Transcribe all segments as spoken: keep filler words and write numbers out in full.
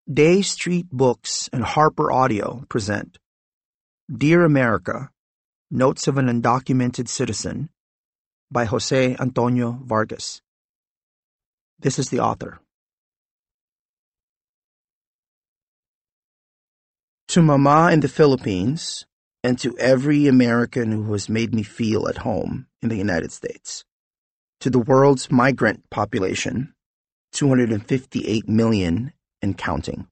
Day Street Books and Harper Audio present Dear America, Notes of an Undocumented Citizen by Jose Antonio Vargas. This is the author. To Mama in the Philippines, and to every American who has made me feel at home in the United States. To the world's migrant population, two hundred fifty-eight million and counting.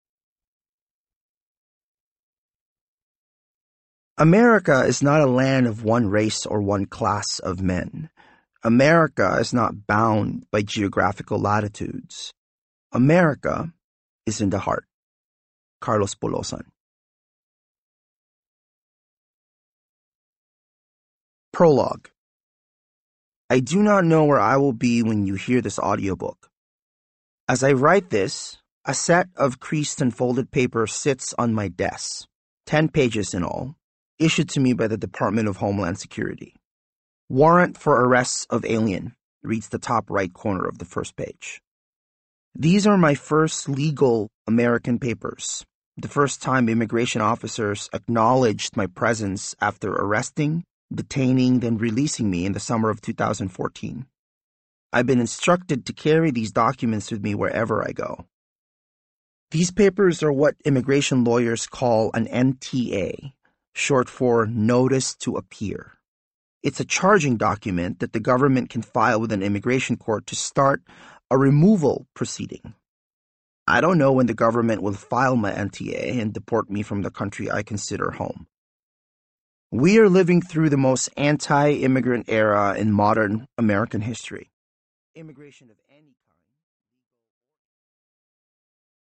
America is not a land of one race or one class of men. America is not bound by geographical latitudes. America is in the heart. Carlos Bulosan. Prologue. I do not know where I will be when you hear this audiobook. As I write this, a set of creased and folded paper sits on my desk, ten pages in all, issued to me by the Department of Homeland Security. Warrant for arrests of alien reads the top right corner of the first page. These are my first legal American papers, the first time immigration officers acknowledged my presence after arresting, detaining, then releasing me in the summer of two thousand fourteen. I've been instructed to carry these documents with me wherever I go. These papers are what immigration lawyers call an N T A, short for Notice to Appear. It's a charging document that the government can file with an immigration court to start a removal proceeding. I don't know when the government will file my N T A and deport me from the country I consider home. We are living through the most anti-immigrant era in modern American history. Immigration of any